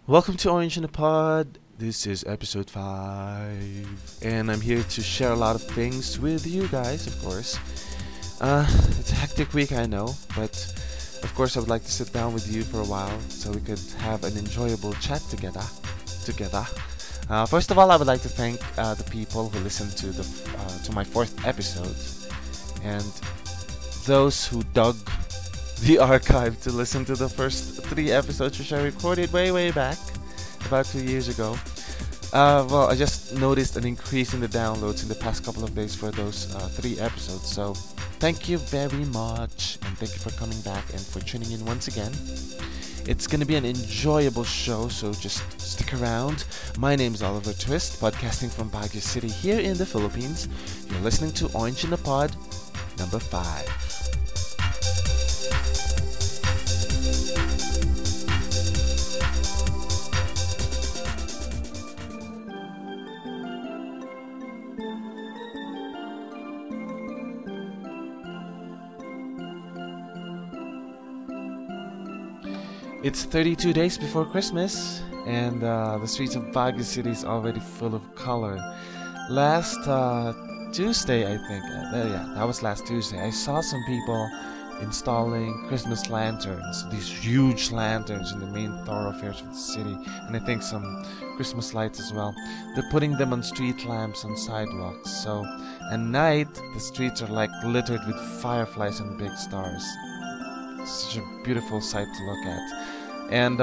Welcome to Orange in the Pod. This is episode 5, and I'm here to share a lot of things with you guys, of course. It's a hectic week, I know, but of course I would like to sit down with you for a while so we could have an enjoyable chat together. First of all, I would like to thank the people who listened to my 4th episode, and those who dug the archive to listen to the first 3 episodes which I recorded way back, about 2 years ago. I just noticed an increase in the downloads in the past couple of days for those 3 episodes, so thank you very much, and thank you for coming back and for tuning in once again. It's going to be an enjoyable show, so just stick around. My name is Oliver Twist, podcasting from Baguio City here in the Philippines. You're listening to Orange in the Pod, number 5. It's 32 days before Christmas, and the streets of Baguio City is already full of color. Last Tuesday, I think, that was last Tuesday, I saw some people installing Christmas lanterns, these huge lanterns in the main thoroughfares of the city, and I think some Christmas lights as well. They're putting them on street lamps on sidewalks, so at night, the streets are like littered with fireflies and big stars. Such a beautiful sight to look at. And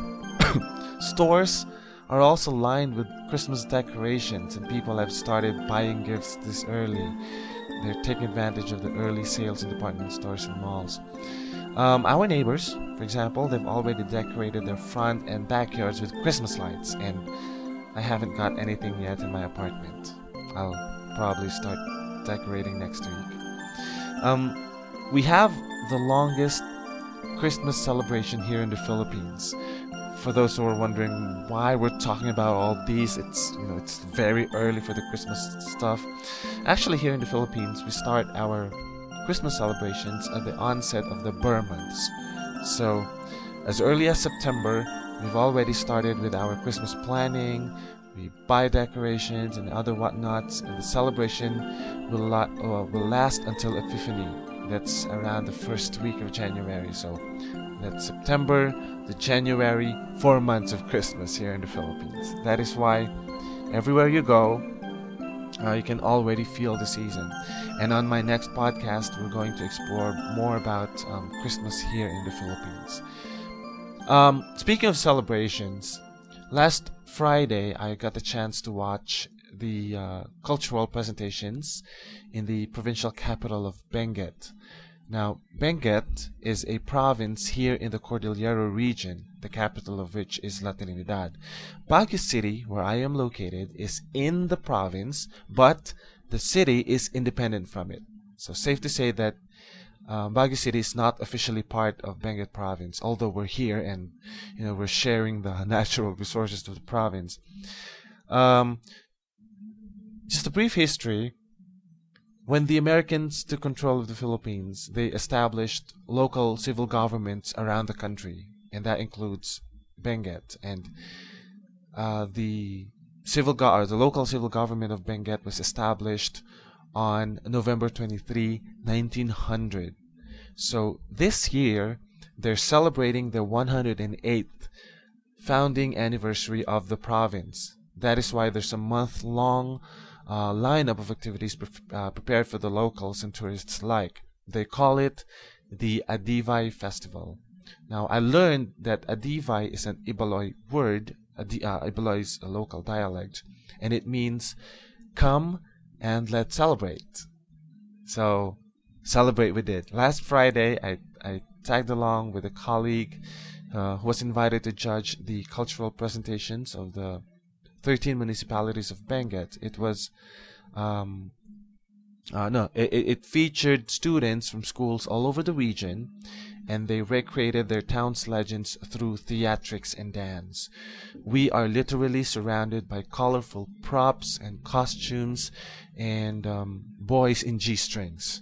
stores are also lined with Christmas decorations, and people have started buying gifts this early. They're taking advantage of the early sales in department stores and malls. Our neighbors, for example, they've already decorated their front and backyards with Christmas lights, and I haven't got anything yet in my apartment. I'll probably start decorating next week. We have the longest Christmas celebration here in the Philippines. For those who are wondering why we're talking about all these, it's very early for the Christmas stuff. Actually, here in the Philippines, we start our Christmas celebrations at the onset of the Burr months. So, as early as September, we've already started with our Christmas planning. We buy decorations and other whatnots, and the celebration will last until Epiphany. That's around the first week of January. So that's September to January, 4 months of Christmas here in the Philippines. That is why everywhere you go, you can already feel the season. And on my next podcast, we're going to explore more about Christmas here in the Philippines. Speaking of celebrations, last Friday I got the chance to watch the cultural presentations in the provincial capital of Benguet. Now, Benguet is a province here in the Cordillera region, the capital of which is La Trinidad. Baguio City, where I am located, is in the province, but the city is independent from it. So safe to say that Baguio City is not officially part of Benguet province, although we're here and we're sharing the natural resources of the province. Just a brief history. When the Americans took control of the Philippines, they established local civil governments around the country, and that includes Benguet. And the local civil government of Benguet was established on November 23, 1900. So this year, they're celebrating the 108th founding anniversary of the province. That is why there's a month-long lineup of activities prepared for the locals and tourists alike. They call it the Adivay Festival. Now, I learned that Adivay is an Ibaloy word. Ibaloy is a local dialect, and it means come and let's celebrate. So, celebrate we did. Last Friday, I tagged along with a colleague who was invited to judge the cultural presentations of the 13 municipalities of Benguet. It was it featured students from schools all over the region, and they recreated their town's legends through theatrics and dance. We are literally surrounded by colorful props and costumes and boys in G-strings.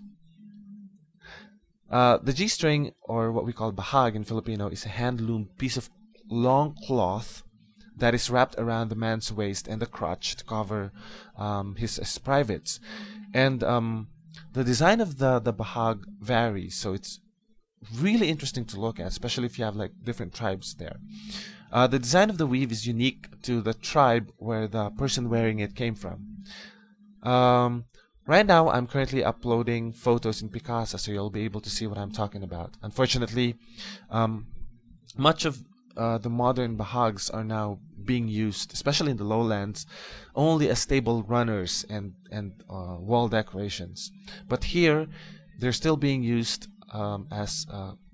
The G-string, or what we call bahag in Filipino, is a hand-loomed piece of long cloth that is wrapped around the man's waist and the crotch to cover his privates. And the design of the bahag varies, so it's really interesting to look at, especially if you have like different tribes there. The design of the weave is unique to the tribe where the person wearing it came from. Right now, I'm currently uploading photos in Picasa, so you'll be able to see what I'm talking about. Unfortunately, much of the modern bahags are now being used, especially in the lowlands, only as stable runners and wall decorations. But here, they're still being used as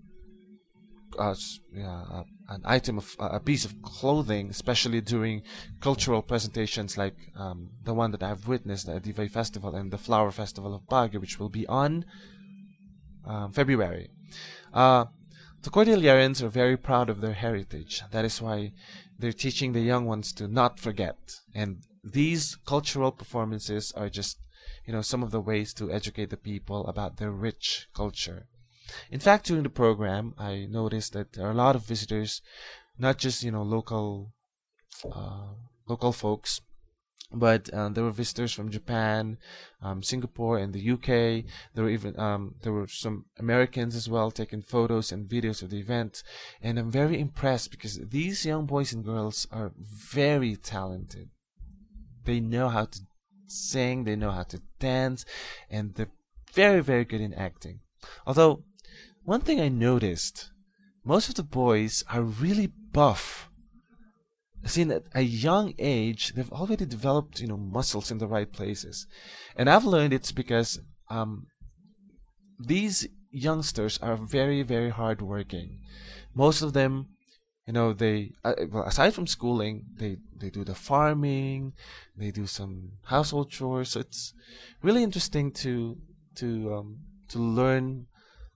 an item of a piece of clothing, especially during cultural presentations like the one that I've witnessed at the Divay Festival and the Flower Festival of Baguio, which will be on February. The Cordilleran's are very proud of their heritage. That is why they're teaching the young ones to not forget. And these cultural performances are just, some of the ways to educate the people about their rich culture. In fact, during the program, I noticed that there are a lot of visitors, not just local folks, but there were visitors from Japan, Singapore, and the UK. There were some Americans as well taking photos and videos of the event, and I'm very impressed because these young boys and girls are very talented. They know how to sing, they know how to dance, and they're very, very good in acting. Although, one thing I noticed, most of the boys are really buff. Seen at a young age, they've already developed, muscles in the right places. And I've learned it's because these youngsters are very, very hardworking. Most of them, they aside from schooling, they do the farming, they do some household chores. So it's really interesting to learn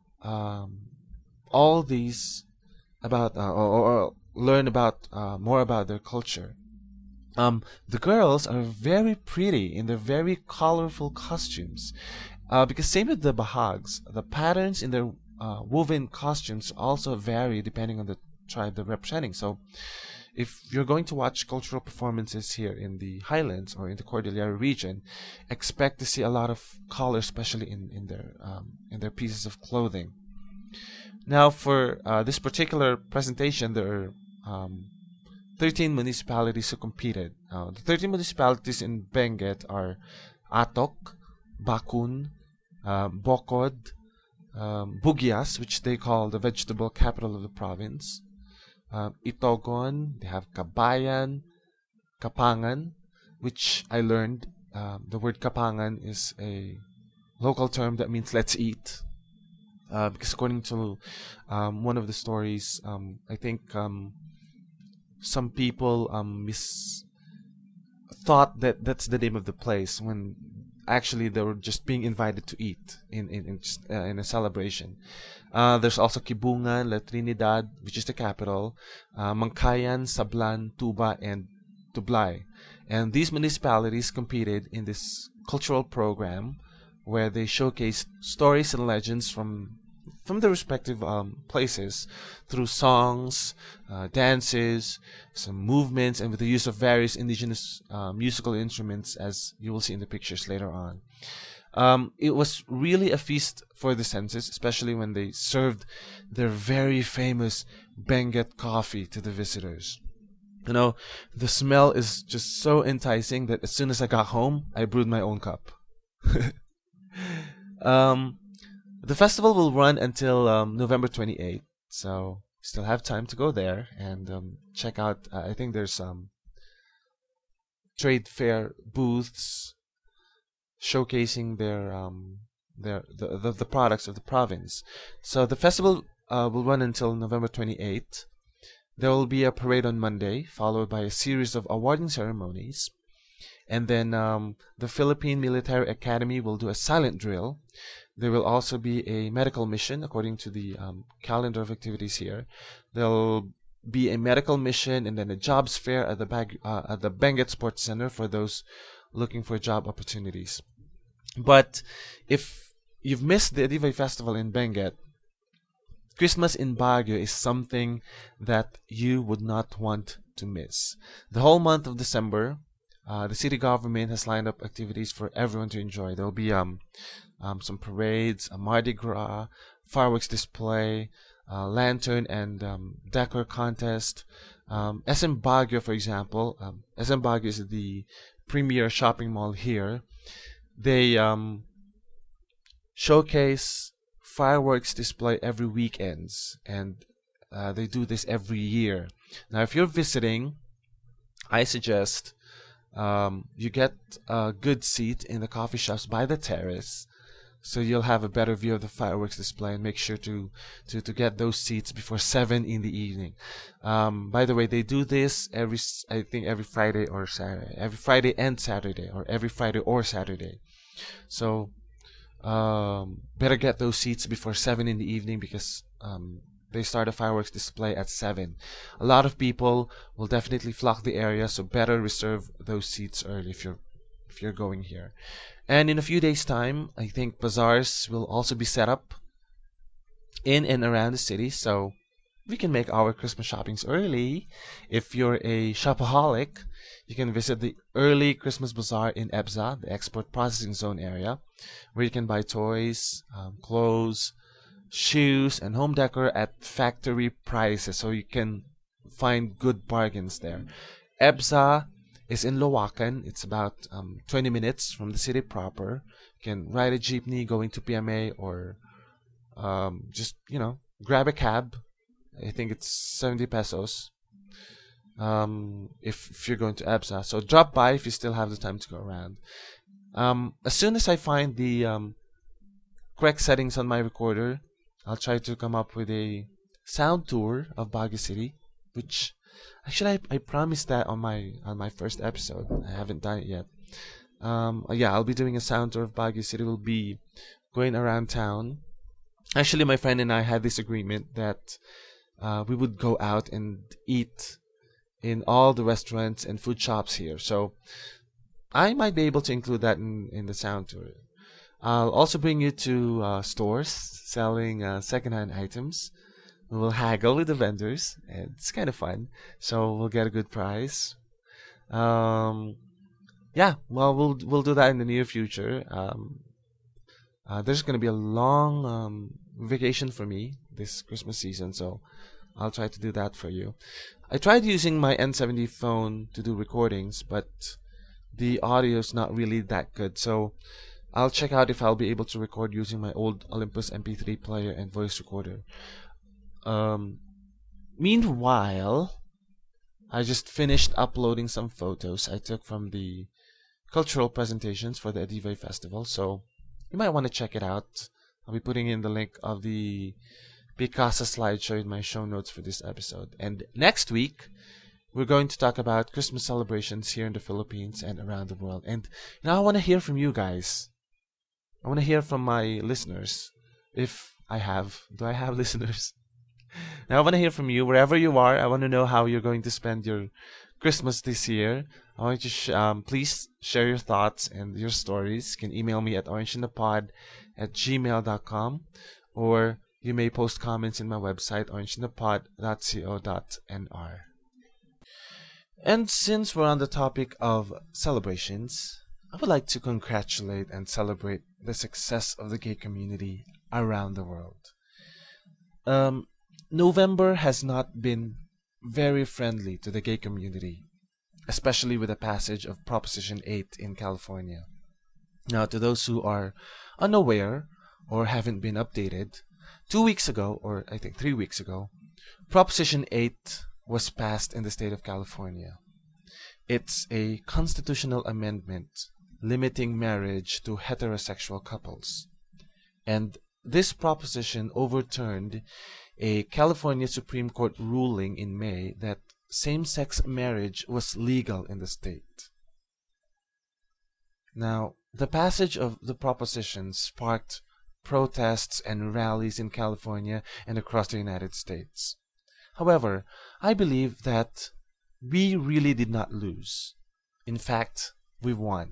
all these about or learn about more about their culture. The girls are very pretty in their very colorful costumes, because same with the bahags, the patterns in their woven costumes also vary depending on the tribe they're representing. So if you're going to watch cultural performances here in the highlands or in the Cordillera region, expect to see a lot of color, especially in their pieces of clothing. Now, for this particular presentation, there are 13 municipalities who competed. The 13 municipalities in Benguet are Atok, Bakun, Bokod, Bugias, which they call the vegetable capital of the province, Itogon, they have Kabayan, Kapangan, which I learned the word Kapangan is a local term that means let's eat. Because according to one of the stories, I think some people thought that that's the name of the place when actually they were just being invited to eat in a celebration. There's also Kibungan, La Trinidad, which is the capital, Mangkayan, Sablan, Tuba, and Tublay. And these municipalities competed in this cultural program where they showcased stories and legends from the respective places through songs, dances, some movements, and with the use of various indigenous musical instruments, as you will see in the pictures later on. It was really a feast for the senses, especially when they served their very famous Benguet coffee to the visitors. The smell is just so enticing that as soon as I got home, I brewed my own cup. The festival will run until November 28th, so still have time to go there and check out. I think there's trade fair booths showcasing the products of the province. So the festival will run until November 28th. There will be a parade on Monday, followed by a series of awarding ceremonies. And then the Philippine Military Academy will do a silent drill. There will also be a medical mission, according to the calendar of activities here. There'll be a medical mission and then a jobs fair at the Benguet Sports Center for those looking for job opportunities. But if you've missed the Divay Festival in Benguet, Christmas in Baguio is something that you would not want to miss. The whole month of December, the city government has lined up activities for everyone to enjoy. There will be some parades, a Mardi Gras, fireworks display, lantern and decor contest. SM Baguio, for example, SM Baguio is the premier shopping mall here. They showcase fireworks display every weekends, and they do this every year. Now, if you're visiting, I suggest you get a good seat in the coffee shops by the terrace, so you'll have a better view of the fireworks display, and make sure to get those seats before 7 in the evening. By the way, they do this every Friday or Saturday, every Friday and Saturday, or every Friday or Saturday. So better get those seats before 7 in the evening, because they start a fireworks display at 7. A lot of people will definitely flock the area, so better reserve those seats early if you're going here. And in a few days' time, I think bazaars will also be set up in and around the city, so we can make our Christmas shoppings early. If you're a shopaholic, you can visit the early Christmas bazaar in EBZA, the Export Processing Zone area, where you can buy toys, clothes, shoes, and home decor at factory prices, so you can find good bargains there. EBZA is in Loacan. It's about 20 minutes from the city proper. You can ride a jeepney going to PMA, or just grab a cab. I think it's 70 pesos if you're going to EBZA. So drop by if you still have the time to go around. As soon as I find the correct settings on my recorder, I'll try to come up with a sound tour of Baguio City, which actually I promised that on my first episode. I haven't done it yet. I'll be doing a sound tour of Baguio City. We'll be going around town. Actually, my friend and I had this agreement that we would go out and eat in all the restaurants and food shops here. So I might be able to include that in the sound tour. I'll also bring you to stores selling secondhand items. We'll haggle with the vendors. It's kind of fun, so we'll get a good price. We'll do that in the near future. There's going to be a long vacation for me this Christmas season, so I'll try to do that for you. I tried using my N70 phone to do recordings, but the audio's not really that good, so I'll check out if I'll be able to record using my old Olympus MP3 player and voice recorder. Meanwhile, I just finished uploading some photos I took from the cultural presentations for the Adive Festival, so you might want to check it out. I'll be putting in the link of the Picasa slideshow in my show notes for this episode. And next week, we're going to talk about Christmas celebrations here in the Philippines and around the world. And I want to hear from you guys. I want to hear from my listeners. Do I have listeners? Now I want to hear from you wherever you are. I want to know how you're going to spend your Christmas this year. I want you to please share your thoughts and your stories. You can email me at orangeinthepod@gmail.com, or you may post comments in my website, orangeinthepod.co.nr. And since we're on the topic of celebrations, I would like to congratulate and celebrate the success of the gay community around the world. November has not been very friendly to the gay community, especially with the passage of Proposition 8 in California. Now, to those who are unaware or haven't been updated, 2 weeks ago, or I think 3 weeks ago, Proposition 8 was passed in the state of California. It's a constitutional amendment limiting marriage to heterosexual couples. And this proposition overturned a California Supreme Court ruling in May that same-sex marriage was legal in the state. Now, the passage of the proposition sparked protests and rallies in California and across the United States. However, I believe that we really did not lose. In fact, we won.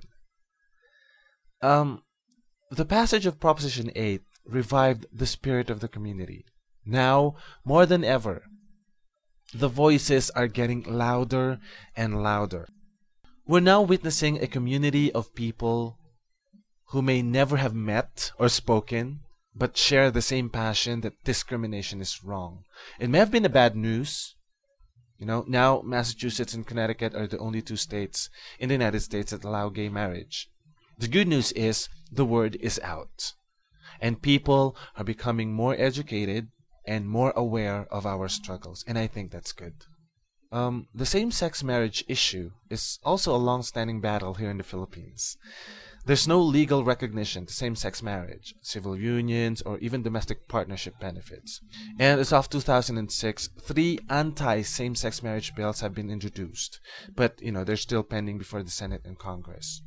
The passage of Proposition 8 revived the spirit of the community. Now, more than ever, The voices are getting louder and louder. We're now witnessing a community of people who may never have met or spoken, but share the same passion that discrimination is wrong. It may have been a bad news. Now Massachusetts and Connecticut are the only two states in the United States that allow gay marriage. The good news is the word is out, and people are becoming more educated and more aware of our struggles, and I think that's good. The same-sex marriage issue is also a long-standing battle here in the Philippines. There's no legal recognition to same-sex marriage, civil unions, or even domestic partnership benefits. And as of 2006, 3 anti-same-sex marriage bills have been introduced, but they're still pending before the Senate and Congress.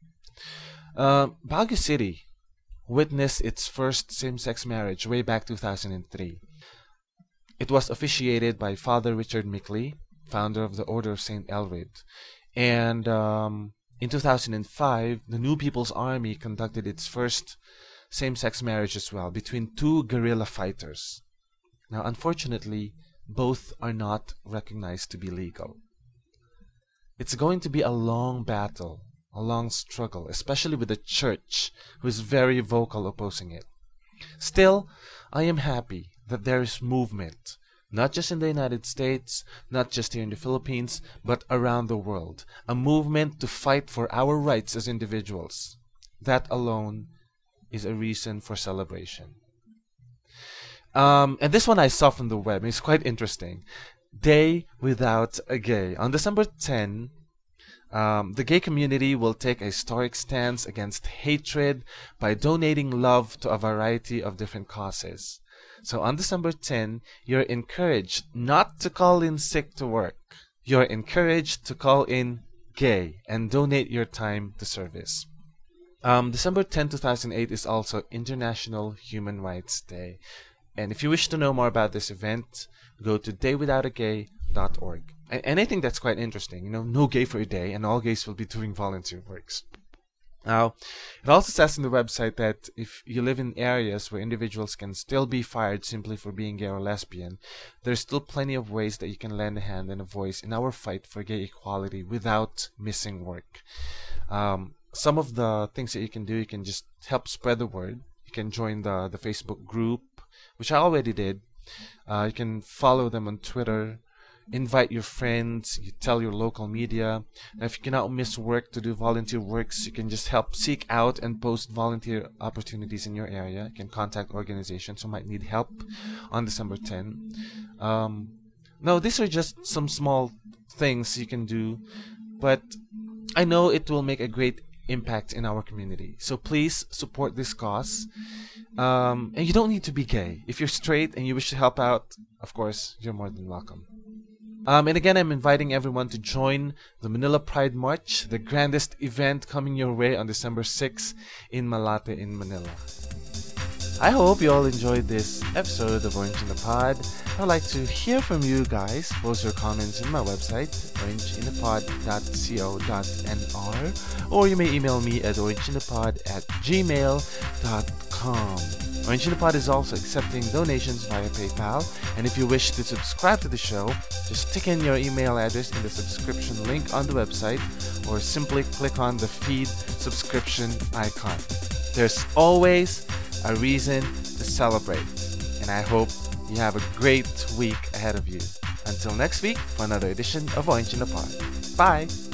Baguio City witnessed its first same-sex marriage way back 2003. It was officiated by Father Richard Mickley, founder of the Order of St. Elred. And in 2005, the New People's Army conducted its first same-sex marriage as well between 2 guerrilla fighters. Now, unfortunately, both are not recognized to be legal. It's going to be a long battle, a long struggle, especially with the church, who is very vocal opposing it. Still, I am happy that there is movement, not just in the United States, not just here in the Philippines, but around the world. A movement to fight for our rights as individuals. That alone is a reason for celebration. And this one I saw from the web. It's quite interesting. Day Without a Gay. On December 10, the gay community will take a historic stance against hatred by donating love to a variety of different causes. So on December 10, you're encouraged not to call in sick to work. You're encouraged to call in gay and donate your time to service. December 10, 2008 is also International Human Rights Day. And if you wish to know more about this event, go to daywithoutagay.org. And I think that's quite interesting. No gay for a day, and all gays will be doing volunteer works. Now, it also says in the website that if you live in areas where individuals can still be fired simply for being gay or lesbian, there's still plenty of ways that you can lend a hand and a voice in our fight for gay equality without missing work. Some of the things that you can do, you can just help spread the word. You can join the Facebook group, which I already did. You can follow them on Twitter. Invite your friends, you tell your local media. Now, if you cannot miss work to do volunteer works, you can just help seek out and post volunteer opportunities in your area. You can contact organizations who might need help on December 10. Now, these are just some small things you can do, but I know it will make a great impact in our community. So please support this cause. And you don't need to be gay. If you're straight and you wish to help out, of course, you're more than welcome. And again, I'm inviting everyone to join the Manila Pride March, the grandest event coming your way on December 6th in Malate in Manila. I hope you all enjoyed this episode of Orange in the Pod. I'd like to hear from you guys. Post your comments in my website, orangeinthepod.co.nr, or you may email me at orangeinthepod@gmail.com. Orange in the Pod is also accepting donations via PayPal, and if you wish to subscribe to the show, just stick in your email address in the subscription link on the website, or simply click on the feed subscription icon. There's always a reason to celebrate, and I hope you have a great week ahead of you. Until next week for another edition of Orange in the Pod. Bye!